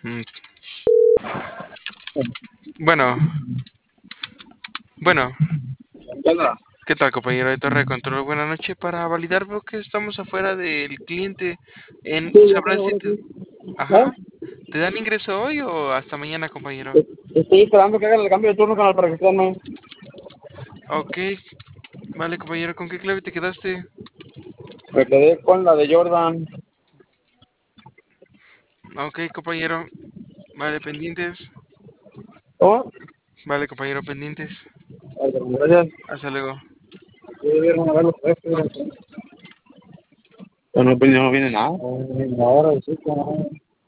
Mm, Bueno, bueno, Hola. ¿qué tal, compañero de Torre de Control? Buenas noches. Para validar, veo que estamos afuera del cliente. Sí, ya ¿Sabrás tengo si ahora te... aquí. ¿Ah? Ajá. ¿Te dan ingreso hoy o hasta mañana, compañero? Estoy esperando que hagan el cambio de turno, canal, para que estén. Ok, vale, compañero. ¿Con qué clave te quedaste? Me quedé con la de Jordan. Ok, compañero. Vale, pendientes. ¿Cómo? Vale, compañero, pendientes. Ay, gracias. Hasta luego. Sí, vieron a ver los precios. Pero no, pues, no viene nada. Ahora sí,